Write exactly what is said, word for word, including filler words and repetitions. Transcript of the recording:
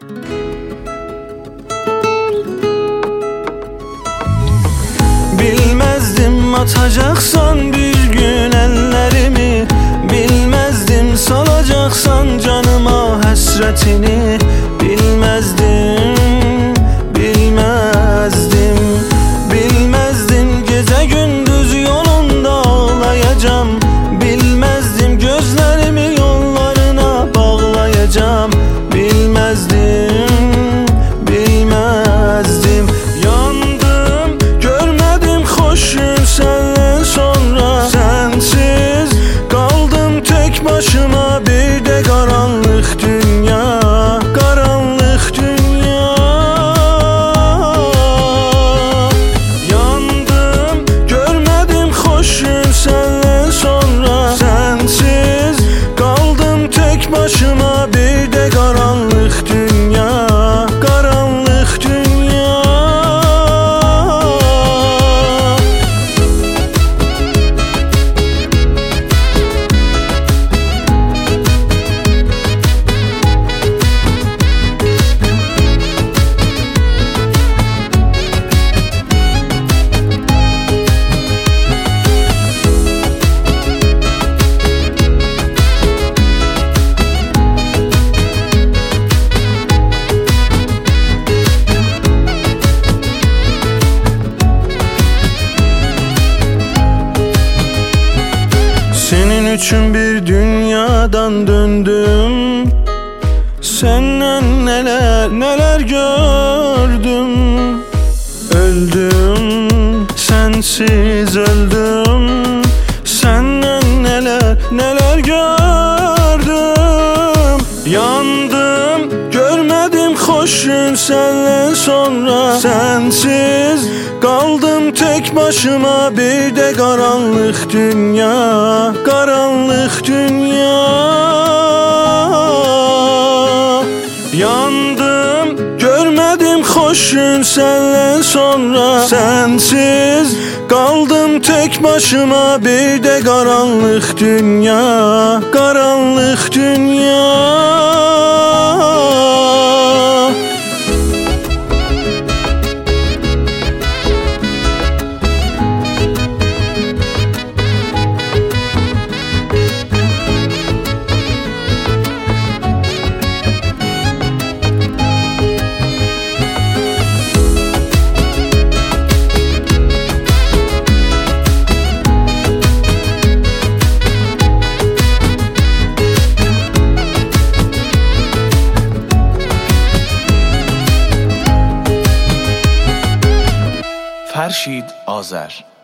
Bilmezdim atacaksan bir gün ellerimi, bilmezdim salacaksan canıma hasretini. Bilmezdim, bilmezdim, bilmezdim gece gündüz yolunda ağlayacağım. Bilmezdim gözlerimi yollarına bağlayacağım. Bilmezdim, bilmezdim. Yandım, görmedim hoş gün senden sonra. Sensiz kaldım tek başıma bir de karanlık dünya, karanlık dünya. Yandım, görmedim hoş gün senden sonra. Sensiz kaldım tek başıma bir de karanlık dünya, karanlık dünya. Senin için bir dünyadan döndüm, senden neler neler gördüm. Öldüm, sensiz öldüm, senden neler neler gördüm. Yandım, görmedim hoş gün senden sonra. Sensiz kaldım tek başıma bir de karanlık dünya, karanlık dünya. Yandım, görmedim hoş gün senden sonra. Sensiz kaldım tek başıma bir de karanlık dünya, karanlık dünya. فرشید آذر